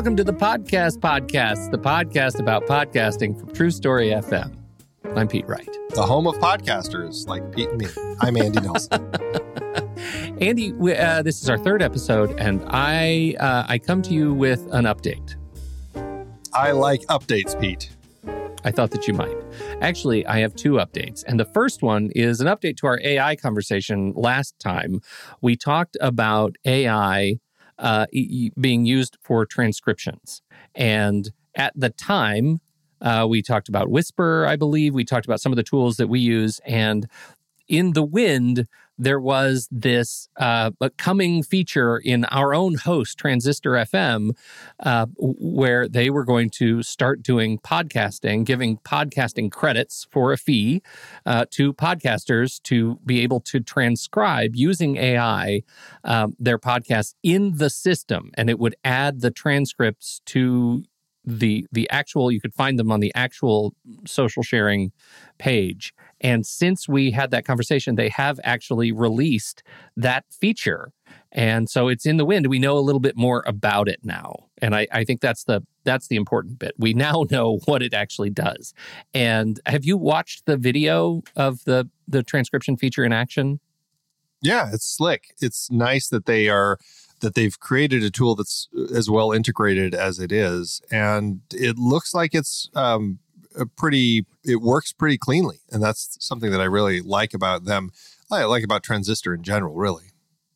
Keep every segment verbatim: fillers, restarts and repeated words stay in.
Welcome to the Podcast Podcast, the podcast about podcasting from True Story F M. I'm Pete Wright. The home of podcasters like Pete and me. I'm Andy Nelson. Andy, we, uh, this is our third episode, and I uh, I come to you with an update. I like updates, Pete. I thought that you might. Actually, I have two updates. And the first one is an update to our A I conversation last time. We talked about A I uh, e- being used for transcriptions. And at the time, uh, we talked about Whisper, I believe. We talked about some of the tools that we use. And in the wind, there was this uh, coming feature in our own host, Transistor F M, uh, where they were going to start doing podcasting, giving podcasting credits for a fee uh, to podcasters to be able to transcribe using A I um, their podcasts in the system. And it would add the transcripts to the the actual, you could find them on the actual social sharing page. And since we had that conversation, they have actually released that feature. And so it's in the wind. We know a little bit more about it now. And I, I think that's the that's the important bit. We now know what it actually does. And have you watched the video of the the transcription feature in action? Yeah, it's slick. It's nice that they are that they've created a tool that's as well integrated as it is. And it looks like it's um, a pretty, it works pretty cleanly. And that's something that I really like about them. I like about Transistor in general, really.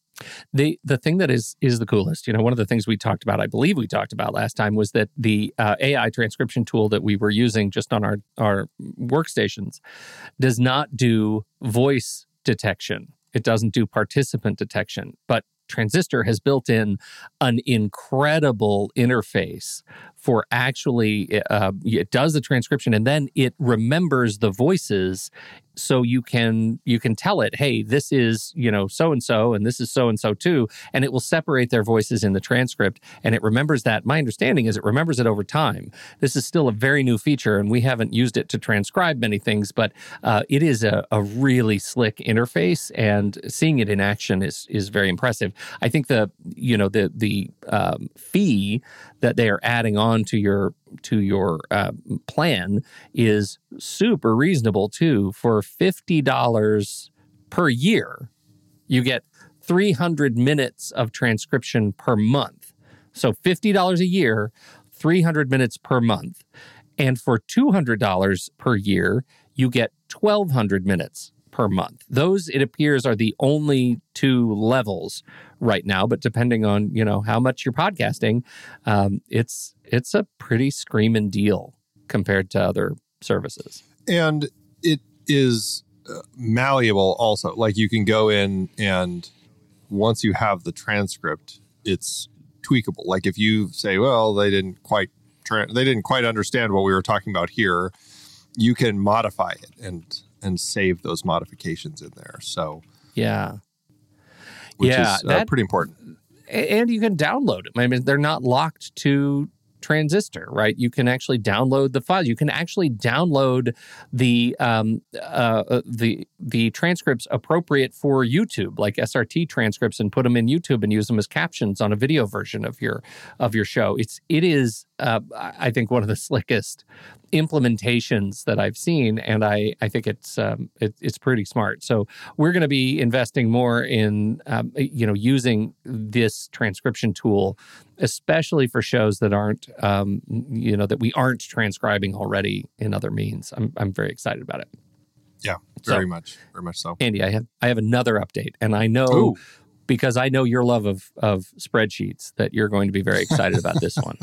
The the thing that is is the coolest, you know, one of the things we talked about, I believe we talked about last time, was that the uh, A I transcription tool that we were using just on our, our workstations does not do voice detection. It doesn't do participant detection, but Transistor has built in an incredible interface for actually, uh, it does the transcription and then it remembers the voices, so you can you can tell it, hey, this is, you know, so-and-so and this is so-and-so too, and it will separate their voices in the transcript, and it remembers that. My understanding is it remembers it over time. This is still a very new feature, and we haven't used it to transcribe many things, but uh, it is a, a really slick interface, and seeing it in action is is very impressive. I think the, you know, the the um, fee that they are adding on to your to your uh, plan is super reasonable too. For fifty dollars per year, you get three hundred minutes of transcription per month. So fifty dollars a year, three hundred minutes per month. And for two hundred dollars per year, you get twelve hundred minutes per month. Those, it appears, are the only two levels right now, but depending on, you know, how much you're podcasting, um, it's it's a pretty screaming deal compared to other services. And it is uh, malleable also. Like you can go in and once you have the transcript, it's tweakable. Like if you say, well, they didn't quite tra- they didn't quite understand what we were talking about here, you can modify it and and save those modifications in there. So yeah, which yeah, is uh, that, pretty important. And you can download them. I mean, they're not locked to Transistor, right? You can actually download the files. You can actually download the um, uh, the the transcripts appropriate for YouTube, like S R T transcripts, and put them in YouTube and use them as captions on a video version of your of your show. It's it is uh, I think one of the slickest implementations that I've seen, and I, I think it's um, it, it's pretty smart. So we're going to be investing more in um, you know using this transcription tool, especially for shows that aren't um, you know that we aren't transcribing already in other means. I'm I'm very excited about it. Yeah, very so, much, very much so. Andy, I have I have another update, and I know Ooh. because I know your love of of spreadsheets that you're going to be very excited about this one.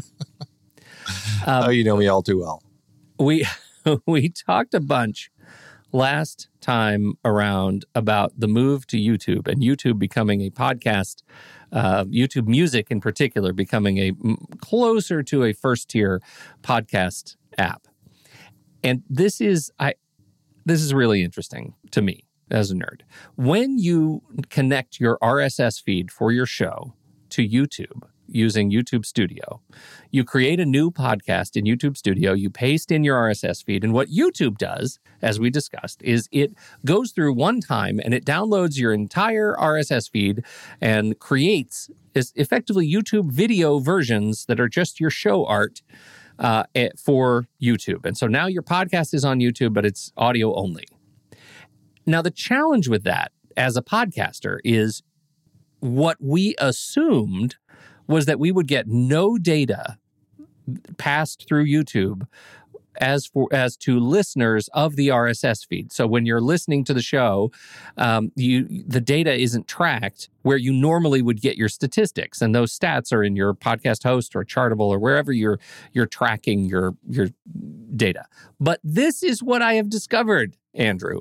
Um, oh, you know me all too well. We we talked a bunch last time around about the move to YouTube and YouTube becoming a podcast, uh, YouTube Music in particular becoming a closer to a first tier podcast app. And this is I this is really interesting to me as a nerd. When you connect your R S S feed for your show to YouTube using YouTube Studio, you create a new podcast in YouTube Studio, you paste in your R S S feed, and what YouTube does, as we discussed, is it goes through one time and it downloads your entire R S S feed and creates is effectively YouTube video versions that are just your show art uh, for YouTube. And so now your podcast is on YouTube, but it's audio only. Now, the challenge with that as a podcaster is what we assumed was that we would get no data passed through YouTube as for as to listeners of the R S S feed. So when you're listening to the show, um, you the data isn't tracked where you normally would get your statistics, and those stats are in your podcast host or Chartable or wherever you're you're tracking your your data. But this is what I have discovered, Andrew.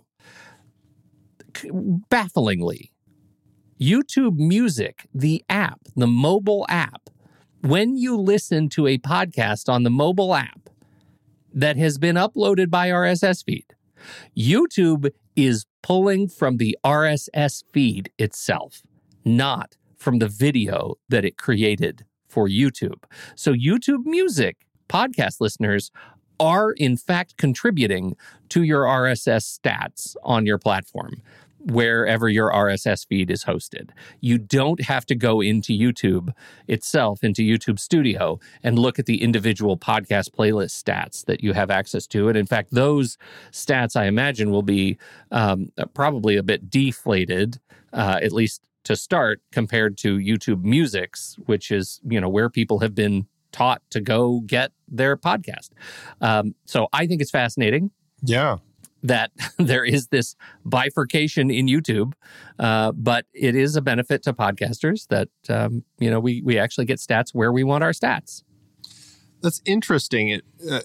Bafflingly, YouTube Music, the app, the mobile app, when you listen to a podcast on the mobile app that has been uploaded by R S S feed, YouTube is pulling from the R S S feed itself, not from the video that it created for YouTube. So YouTube Music podcast listeners are in fact contributing to your R S S stats on your platform, wherever your R S S feed is hosted. You don't have to go into YouTube itself, into YouTube Studio, and look at the individual podcast playlist stats that you have access to. And in fact, those stats, I imagine, will be um, probably a bit deflated, uh, at least to start, compared to YouTube Music's, which is, you know, where people have been taught to go get their podcast. Um, so I think it's fascinating. Yeah. That there is this bifurcation in YouTube, uh, but it is a benefit to podcasters that, um, you know, we we actually get stats where we want our stats. That's interesting. It, uh,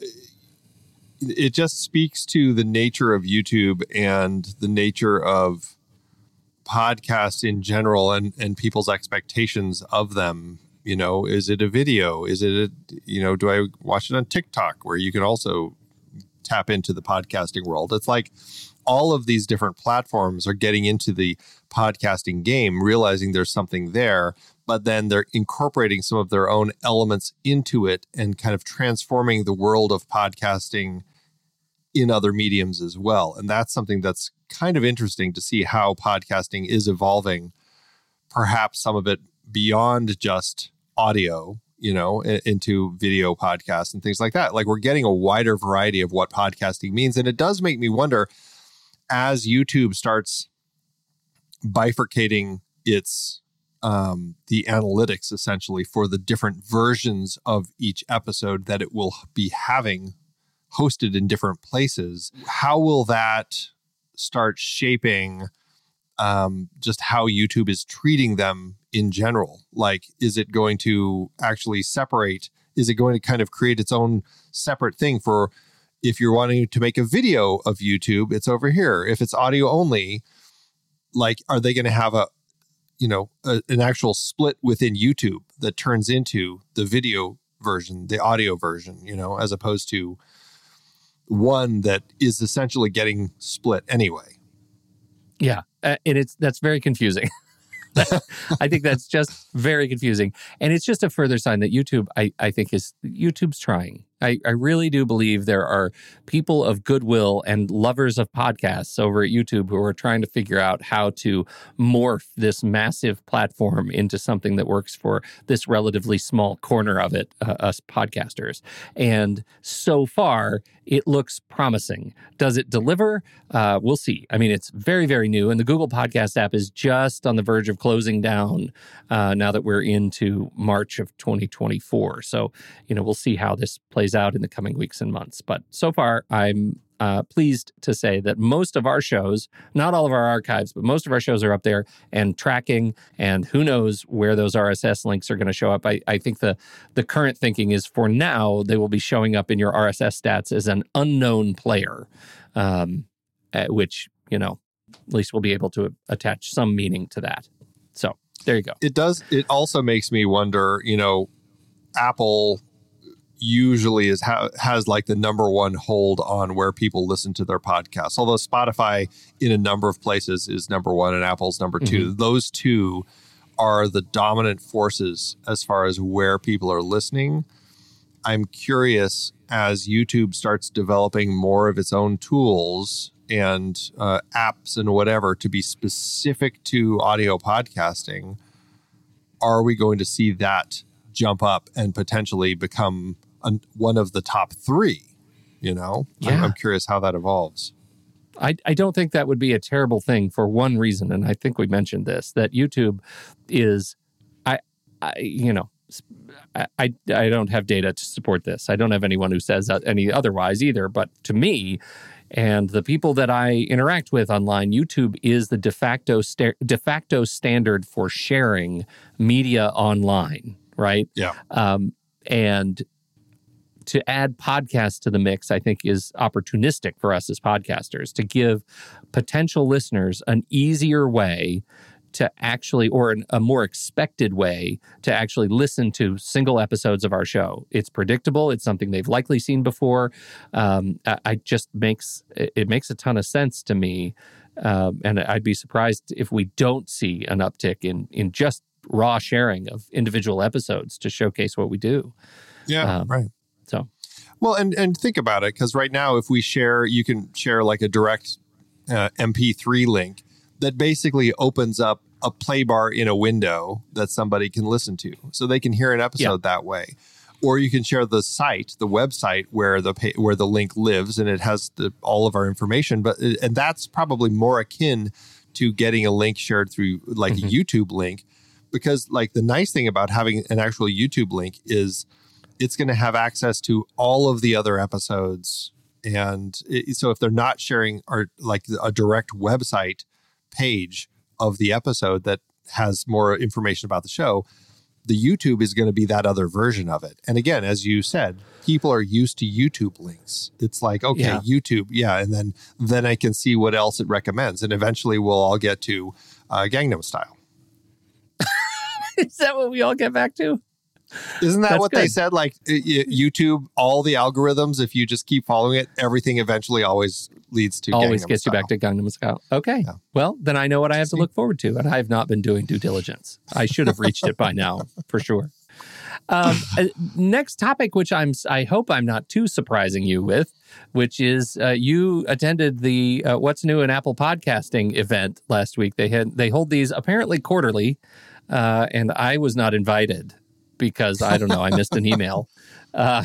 it just speaks to the nature of YouTube and the nature of podcasts in general, and, and people's expectations of them. You know, is it a video? Is it, a, you know, do I watch it on TikTok where you can also tap into the podcasting world? It's like all of these different platforms are getting into the podcasting game, realizing there's something there, but then they're incorporating some of their own elements into it and kind of transforming the world of podcasting in other mediums as well. And that's something that's kind of interesting to see how podcasting is evolving, perhaps some of it beyond just audio, you know, into video podcasts and things like that. Like, we're getting a wider variety of what podcasting means. And it does make me wonder, as YouTube starts bifurcating its, um, the analytics essentially for the different versions of each episode that it will be having hosted in different places, how will that start shaping um, just how YouTube is treating them in general? Like, is it going to actually separate? Is it going to kind of create its own separate thing for, if you're wanting to make a video of YouTube, it's over here. If it's audio only, like, are they going to have a, you know, a, an actual split within YouTube that turns into the video version, the audio version, you know, as opposed to one that is essentially getting split anyway? Yeah, uh, and it's that's very confusing. I think that's just very confusing. And it's just a further sign that YouTube, I, I think, is YouTube's trying. I, I really do believe there are people of goodwill and lovers of podcasts over at YouTube who are trying to figure out how to morph this massive platform into something that works for this relatively small corner of it, uh, us podcasters. And so far, it looks promising. Does it deliver? Uh, we'll see. I mean, it's very, very new. And the Google Podcast app is just on the verge of closing down uh, now that we're into March of twenty twenty-four. So, you know, we'll see how this plays out in the coming weeks and months. But so far, I'm uh, pleased to say that most of our shows, not all of our archives, but most of our shows are up there and tracking, and who knows where those R S S links are going to show up. I, I think the, the current thinking is, for now, they will be showing up in your R S S stats as an unknown player, um, at which, you know, at least we'll be able to attach some meaning to that. So there you go. It does. It also makes me wonder, you know, Apple usually is ha- has like the number one hold on where people listen to their podcasts. Although Spotify in a number of places is number one and Apple's number two. Mm-hmm. Those two are the dominant forces as far as where people are listening. I'm curious, as YouTube starts developing more of its own tools and uh, apps and whatever to be specific to audio podcasting, are we going to see that jump up and potentially become an, one of the top three? You know, Yeah. I'm, I'm curious how that evolves. I, I don't think that would be a terrible thing for one reason, and I think we mentioned this, that YouTube is, I, I you know, I, I, I don't have data to support this. I don't have anyone who says any otherwise either, but to me, and the people that I interact with online, YouTube is the de facto sta- de facto standard for sharing media online, right? Yeah. Um, and to add podcasts to the mix, I think, is opportunistic for us as podcasters to give potential listeners an easier way to actually, or an, a more expected way to actually listen to single episodes of our show. It's predictable. It's something they've likely seen before. Um, I, I just makes it makes a ton of sense to me, um, and I'd be surprised if we don't see an uptick in in just raw sharing of individual episodes to showcase what we do. Yeah, Um, right. So, Well, and, and think about it, because right now, if we share, you can share like a direct uh, M P three link that basically opens up a play bar in a window that somebody can listen to. So they can hear an episode Yeah. that way. Or you can share the site, the website where the pa- where the link lives, and it has the, all of our information. But and that's probably more akin to getting a link shared through like Mhm. a YouTube link, because like the nice thing about having an actual YouTube link is it's going to have access to all of the other episodes. And it, so if they're not sharing our like a direct website page of the episode that has more information about the show, the YouTube is going to be that other version of it. And again, as you said, people are used to YouTube links. It's like, okay, Yeah. YouTube. Yeah. And then, then I can see what else it recommends. And eventually we'll all get to uh, Gangnam Style. is that what we all get back to? Isn't that That's what they good. said? Like y- y- YouTube, all the algorithms, if you just keep following it, everything eventually always leads to Always Gangnam gets Style. you back to Gangnam Style. Okay. Yeah. Well, then I know what I have to See? look forward to, and I have not been doing due diligence. I should have reached it by now, for sure. Um, uh, next topic, which I'm, I hope I'm not too surprising you with, which is uh, you attended the uh, What's New in Apple Podcasting event last week. They had they hold these apparently quarterly, uh, and I was not invited because I don't know, I missed an email. Uh,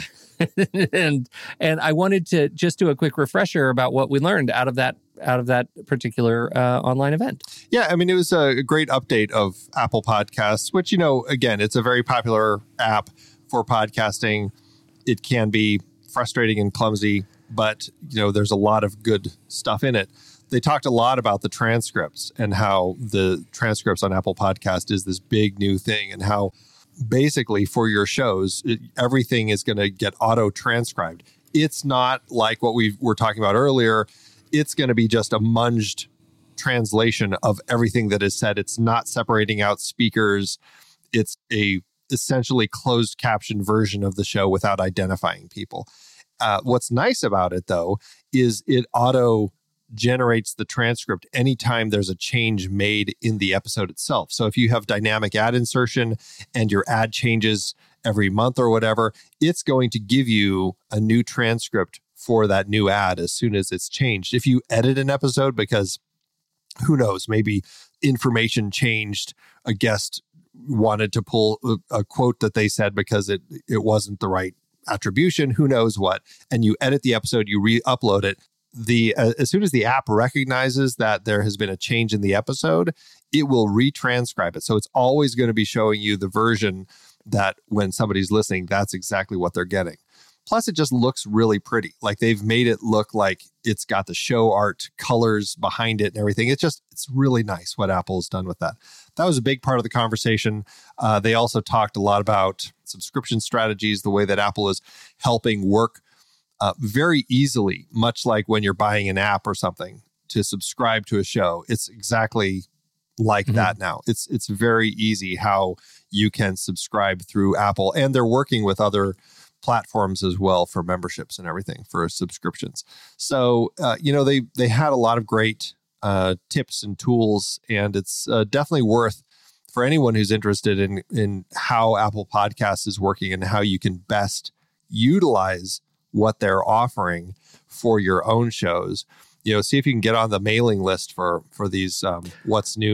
and and I wanted to just do a quick refresher about what we learned out of that out of that particular uh, online event. Yeah, I mean, it was a great update of Apple Podcasts, which, you know, again, it's a very popular app for podcasting. It can be frustrating and clumsy, but, you know, there's a lot of good stuff in it. They talked a lot about the transcripts and how the transcripts on Apple Podcast is this big new thing, and how basically for your shows, it, everything is going to get auto transcribed. It's not like what we were talking about earlier. It's going to be just a munged translation of everything that is said. It's not separating out speakers. It's a essentially closed caption version of the show without identifying people. Uh, what's nice about it, though, is it auto generates the transcript anytime there's a change made in the episode itself. So if you have dynamic ad insertion and your ad changes every month or whatever, it's going to give you a new transcript for that new ad as soon as it's changed. If you edit an episode because who knows, maybe information changed, a guest wanted to pull a, a quote that they said because it it wasn't the right attribution, who knows what, and you edit the episode, you re-upload it, the uh, as soon as the app recognizes that there has been a change in the episode, it will retranscribe it. So it's always going to be showing you the version that when somebody's listening, that's exactly what they're getting. Plus, it just looks really pretty. Like they've made it look like it's got the show art colors behind it and everything. It's just, it's really nice what Apple has done with that. That was a big part of the conversation. Uh, they also talked a lot about subscription strategies, the way that Apple is helping work uh, very easily, much like when you're buying an app or something to subscribe to a show. It's exactly like mm-hmm. that now. It's it's very easy how you can subscribe through Apple, and they're working with other platforms as well for memberships and everything for subscriptions. So, uh, you know, they they had a lot of great uh, tips and tools, and it's uh, definitely worth for anyone who's interested in in how Apple Podcasts is working and how you can best utilize what they're offering for your own shows. You know, see if you can get on the mailing list for for these um, What's New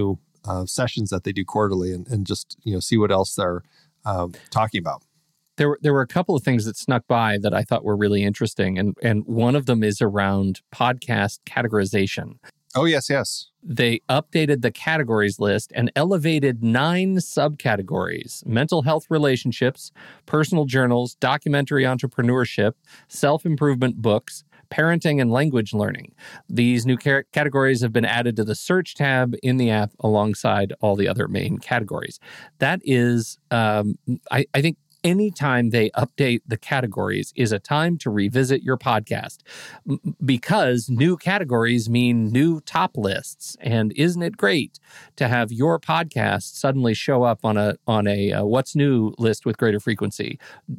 uh, sessions that they do quarterly, and, and just you know see what else they're um, talking about. There were there were a couple of things that snuck by that I thought were really interesting, and and one of them is around podcast categorization. Oh yes, yes. They updated the categories list and elevated nine subcategories: mental health relationships, personal journals, documentary entrepreneurship, self-improvement books, parenting, and language learning. These new car- categories have been added to the search tab in the app alongside all the other main categories. That is, um, I, I think, anytime they update the categories is a time to revisit your podcast, because new categories mean new top lists. And isn't it great to have your podcast suddenly show up on a on a uh, what's new list with greater frequency,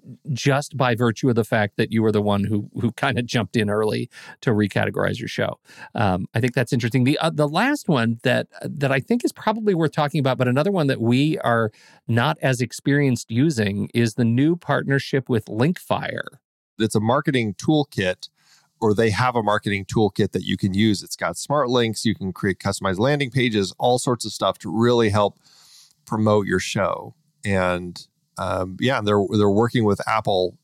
just by virtue of the fact that you were the one who who kind of jumped in early to recategorize your show. Um, I think that's interesting. The uh, the last one that that I think is probably worth talking about, but another one that we are not as experienced using, is the new partnership with Linkfire. It's a marketing toolkit, or they have a marketing toolkit that you can use. It's got smart links. You can create customized landing pages, all sorts of stuff to really help promote your show. And um, yeah, they're they're working with Apple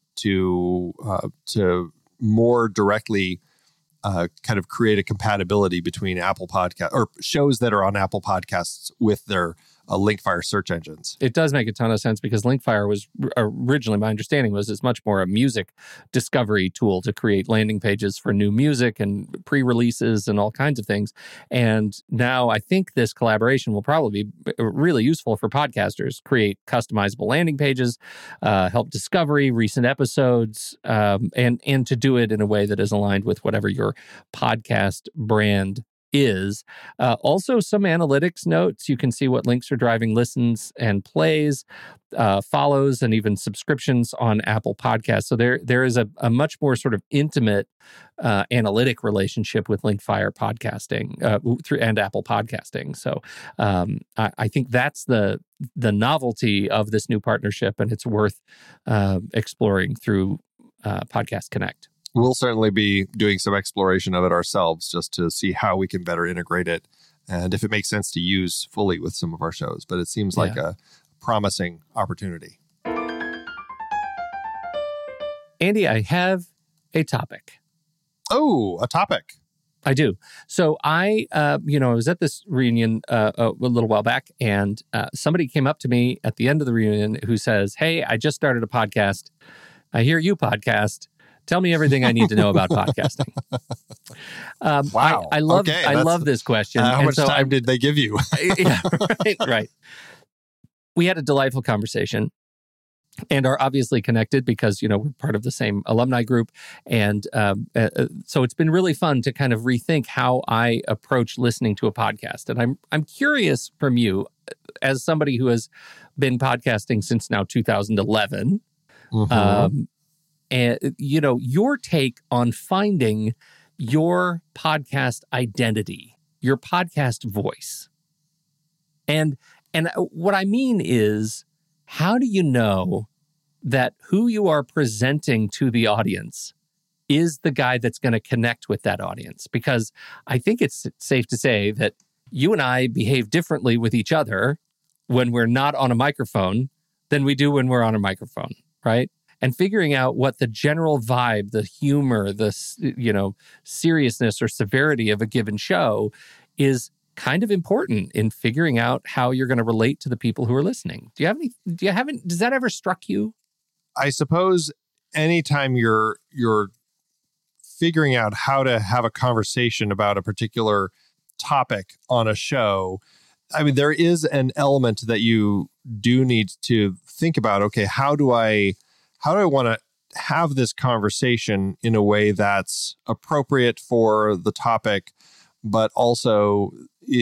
to uh, to more directly uh, kind of create a compatibility between Apple Podcast or shows that are on Apple Podcasts with their uh, Linkfire search engines. It does make a ton of sense, because Linkfire was originally, my understanding was, it's much more a music discovery tool to create landing pages for new music and pre-releases and all kinds of things. And now I think this collaboration will probably be really useful for podcasters. Create customizable landing pages, uh, help discovery, recent episodes, um, and, and to do it in a way that is aligned with whatever your podcast brand is. Uh, also, some analytics notes. You can see what links are driving listens and plays, uh, follows, and even subscriptions on Apple Podcasts. So there, there is a, a much more sort of intimate uh, analytic relationship with Linkfire podcasting uh, through and Apple Podcasting. So um, I, I think that's the the novelty of this new partnership, and it's worth uh, exploring through uh, Podcast Connect. We'll certainly be doing some exploration of it ourselves, just to see how we can better integrate it and if it makes sense to use fully with some of our shows. But it seems like yeah. a promising opportunity. Andy, I have a topic. Oh, a topic. I do. So I, uh, you know, I was at this reunion uh, a, a little while back, and uh, somebody came up to me at the end of the reunion who says, "Hey, I just started a podcast. I hear you podcast. Tell me everything I need to know about podcasting." Um, wow! I, I love okay, I love this question. Uh, how and much so time I, did they give you? yeah, right, right. We had a delightful conversation, and are obviously connected because, you know, we're part of the same alumni group, and um, uh, so it's been really fun to kind of rethink how I approach listening to a podcast. And I'm I'm curious from you, as somebody who has been podcasting since now two thousand eleven. Mm-hmm. Um, And, you know, your take on finding your podcast identity, your podcast voice. And and what I mean is, how do you know that who you are presenting to the audience is the guy that's going to connect with that audience? Because I think it's safe to say that you and I behave differently with each other when we're not on a microphone than we do when we're on a microphone, right? And figuring out what the general vibe, the humor, the, you know, seriousness or severity of a given show is kind of important in figuring out how you're going to relate to the people who are listening. Do you have any, do you have any, does that ever struck you? I suppose anytime you're, you're figuring out how to have a conversation about a particular topic on a show, I mean, there is an element that you do need to think about. Okay, how do I, How do I want to have this conversation in a way that's appropriate for the topic, but also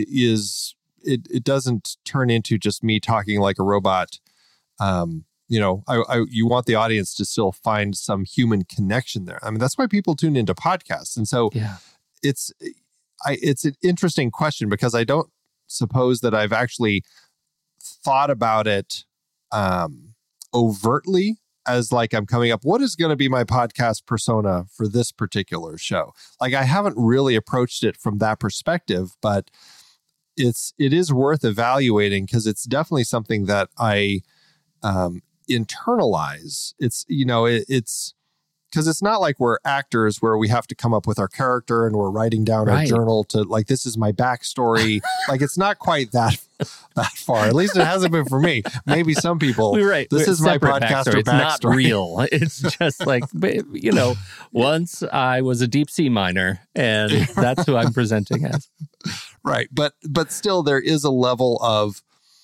is it, it doesn't turn into just me talking like a robot. Um, you know, I, I you want the audience to still find some human connection there. I mean, that's why people tune into podcasts. And so yeah. it's I it's an interesting question, because I don't suppose that I've actually thought about it um, overtly. As like I'm coming up, what is going to be my podcast persona for this particular show? Like I haven't really approached it from that perspective, but it's it is worth evaluating because it's definitely something that I um, internalize. It's you know it, it's because it's not like we're actors where we have to come up with our character and we're writing down right. our journal to like, this is my backstory. Like, it's not quite that that far. At least it hasn't been for me. Maybe some people, we're right. this we're is my podcaster backstory. backstory. It's not real. It's just like, you know, once I was a deep sea miner and that's who I'm presenting as. Right. But, but still there is a level of,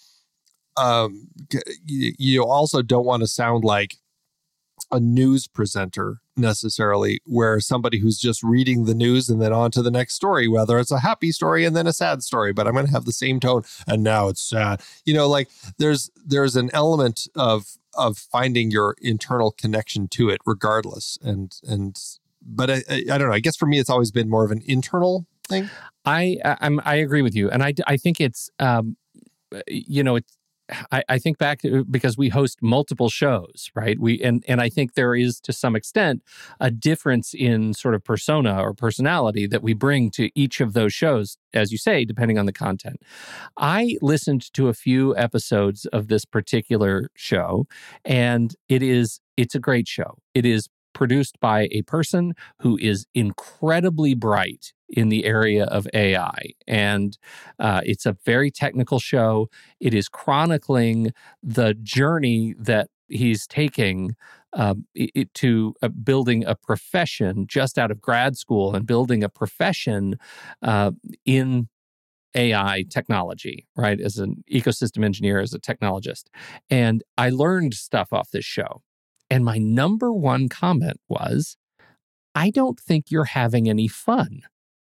um, you, you also don't want to sound like a news presenter necessarily, where somebody who's just reading the news and then on to the next story, whether it's a happy story and then a sad story, but I'm going to have the same tone and now it's sad. You know, like there's there's an element of of finding your internal connection to it regardless. And and but I, I, I don't know. I guess for me, it's always been more of an internal thing. I I'm I agree with you, and I I think it's um you know it's. I, I think back to, because we host multiple shows, right? We and and I think there is to some extent a difference in sort of persona or personality that we bring to each of those shows, as you say, depending on the content. I listened to a few episodes of this particular show, and it is it's a great show. It is produced by a person who is incredibly bright in the area of A I. And uh, it's a very technical show. It is chronicling the journey that he's taking uh, it, to uh, building a profession just out of grad school and building a profession uh, in A I technology, right? As an ecosystem engineer, as a technologist. And I learned stuff off this show. And my number one comment was, I don't think you're having any fun.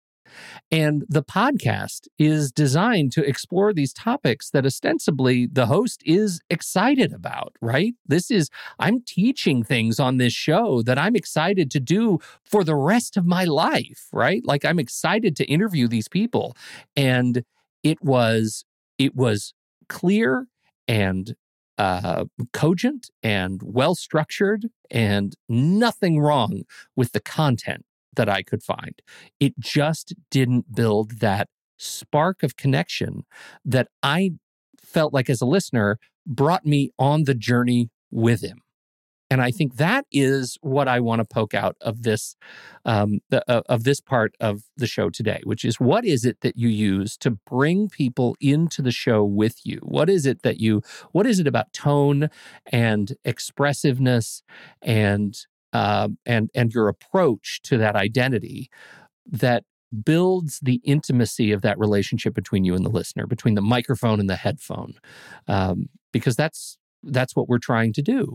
And the podcast is designed to explore these topics that ostensibly the host is excited about, right? This is, I'm teaching things on this show that I'm excited to do for the rest of my life, right? Like I'm excited to interview these people. And it was, it was clear and Uh, cogent and well-structured and nothing wrong with the content that I could find. It just didn't build that spark of connection that I felt like as a listener brought me on the journey with him. And I think that is what I want to poke out of this, um, the, uh, of this part of the show today, which is what is it that you use to bring people into the show with you? What is it that you? What is it about tone and expressiveness and uh, and and your approach to that identity that builds the intimacy of that relationship between you and the listener, between the microphone and the headphone, um, because that's that's what we're trying to do.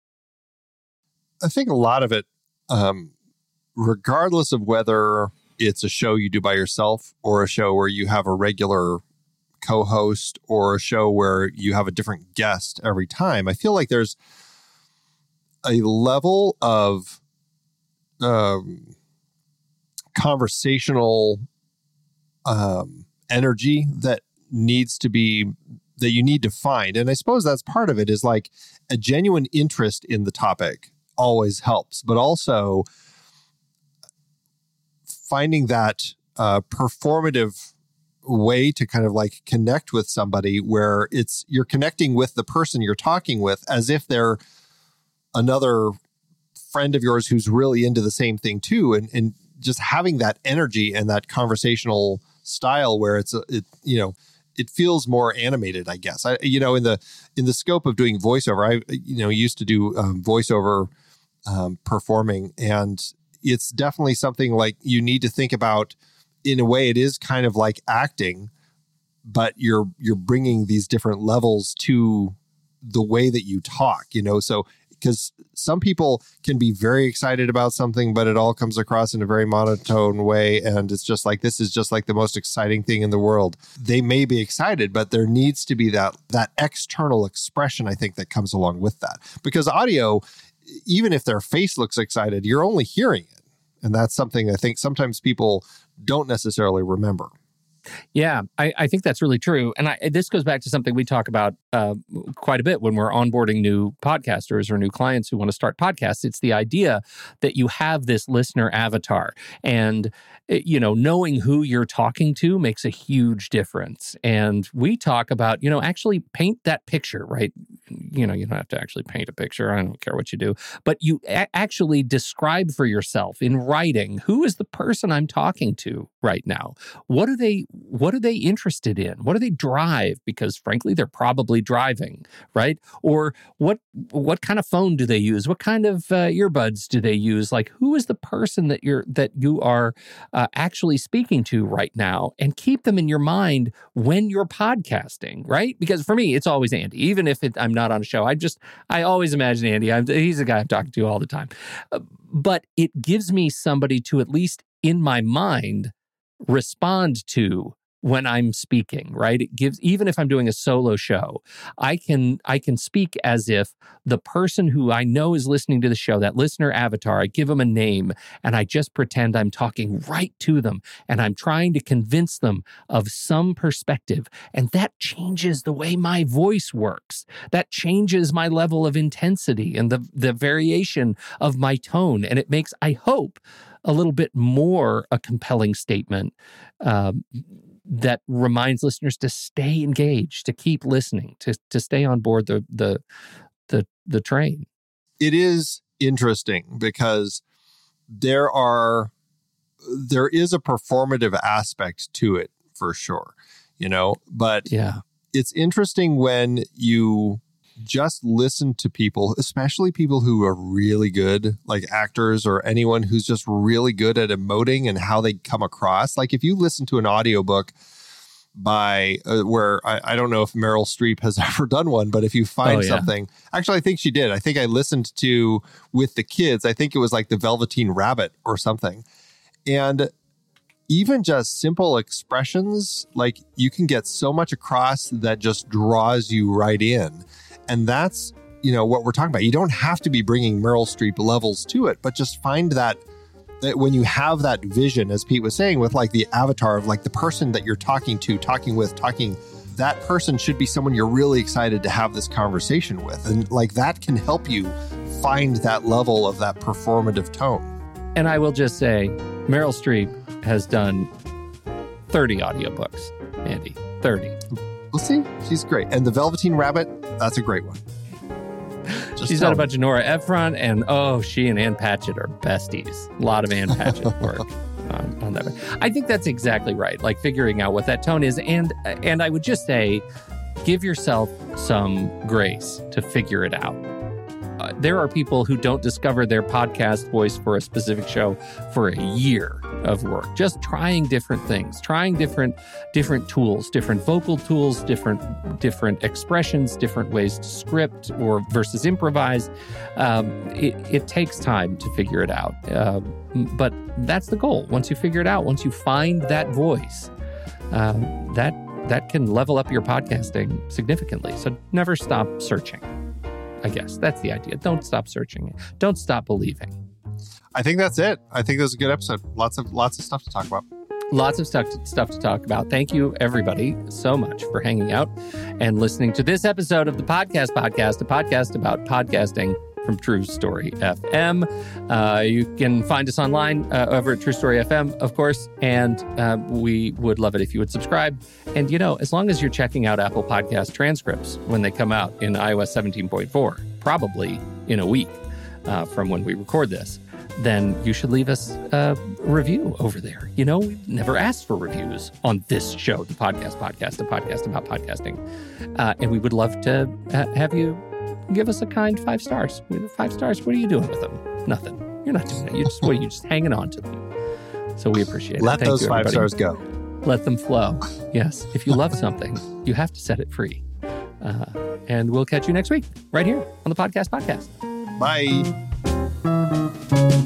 I think a lot of it, um, regardless of whether it's a show you do by yourself or a show where you have a regular co-host or a show where you have a different guest every time, I feel like there's a level of um, conversational um, energy that needs to be, that you need to find. And I suppose that's part of it, is like a genuine interest in the topic always helps, but also finding that uh, performative way to kind of like connect with somebody where it's, you're connecting with the person you're talking with as if they're another friend of yours who's really into the same thing too. And, and just having that energy and that conversational style where it's, a, it, you know, it feels more animated, I guess. I, you know, in the, in the scope of doing voiceover, I, you know, used to do um, voiceover Um, performing. And it's definitely something like you need to think about. In a way, it is kind of like acting, but you're you're bringing these different levels to the way that you talk, you know? So, because some people can be very excited about something, but it all comes across in a very monotone way. And it's just like, this is just like the most exciting thing in the world. They may be excited, but there needs to be that, that external expression, I think, that comes along with that. Because audio, even if their face looks excited, you're only hearing it. And that's something I think sometimes people don't necessarily remember. Yeah, I, I think that's really true. And I, this goes back to something we talk about uh, quite a bit when we're onboarding new podcasters or new clients who want to start podcasts. It's the idea that you have this listener avatar. And, you know, knowing who you're talking to makes a huge difference. And we talk about, you know, actually paint that picture, right? You know, you don't have to actually paint a picture. I don't care what you do. But you a- actually describe for yourself in writing, who is the person I'm talking to right now? What are they What are they interested in? What do they drive? Because frankly, they're probably driving, right? Or what what kind of phone do they use? What kind of uh, earbuds do they use? Like, who is the person that you're that you are uh, actually speaking to right now? And keep them in your mind when you're podcasting, right? Because for me, it's always Andy. Even if it, I'm not on a show, I just I always imagine Andy. I'm, he's the guy I'm talking to all the time. Uh, but it gives me somebody to, at least in my mind, respond to when I'm speaking, right? It gives, even if I'm doing a solo show, I can I can speak as if the person who I know is listening to the show, that listener avatar, I give them a name and I just pretend I'm talking right to them and I'm trying to convince them of some perspective. And that changes the way my voice works. That changes my level of intensity and the, the variation of my tone. And it makes, I hope, a little bit more a compelling statement um, that reminds listeners to stay engaged, to keep listening, to to stay on board the the the the train. It is interesting because there are there is a performative aspect to it for sure, you know, but yeah, it's interesting when you just listen to people, especially people who are really good, like actors or anyone who's just really good at emoting and how they come across. Like if you listen to an audiobook by uh, where I, I don't know if Meryl Streep has ever done one, but if you find oh, yeah. something, actually, I think she did. I think I listened to with the kids. I think it was like the Velveteen Rabbit or something. And even just simple expressions, like you can get so much across that just draws you right in. And that's, you know, what we're talking about. You don't have to be bringing Meryl Streep levels to it, but just find that, that when you have that vision, as Pete was saying, with like the avatar of like the person that you're talking to, talking with, talking, that person should be someone you're really excited to have this conversation with. And like that can help you find that level of that performative tone. And I will just say, Meryl Streep has done thirty audiobooks, Andy, thirty. We'll see. She's great. And the Velveteen Rabbit, that's a great one. Just She's done a bunch of Nora Ephron, and oh, she and Ann Patchett are besties. A lot of Ann Patchett work on, on that. I think that's exactly right. Like figuring out what that tone is. And and I would just say, give yourself some grace to figure it out. Uh, there are people who don't discover their podcast voice for a specific show for a year of work, just trying different things, trying different different tools, different vocal tools, different different expressions, different ways to script or versus improvise. Um, it, it takes time to figure it out, uh, but that's the goal. Once you figure it out, once you find that voice, um, that that can level up your podcasting significantly. So never stop searching. I guess that's the idea. Don't stop searching. Don't stop believing. I think that's it. I think this is a good episode. Lots of lots of stuff to talk about. Lots of stuff to, stuff to talk about. Thank you, everybody, so much for hanging out and listening to this episode of the Podcast Podcast, a podcast about podcasting from True Story F M. Uh, you can find us online uh, over at True Story F M, of course, and uh, we would love it if you would subscribe. And, you know, as long as you're checking out Apple Podcast transcripts when they come out in i O S seventeen point four, probably in a week uh, from when we record this, then you should leave us a review over there. You know, we've never asked for reviews on this show, the Podcast Podcast, a podcast about podcasting. Uh, and we would love to uh, have you give us a kind five stars. Five stars, what are you doing with them? Nothing. You're not doing it. You're just, what, you're just hanging on to them. So we appreciate it. Let Thank those you, five everybody. stars go. Let them flow. Yes. If you love something, you have to set it free. Uh, and we'll catch you next week, right here on the Podcast Podcast. Bye.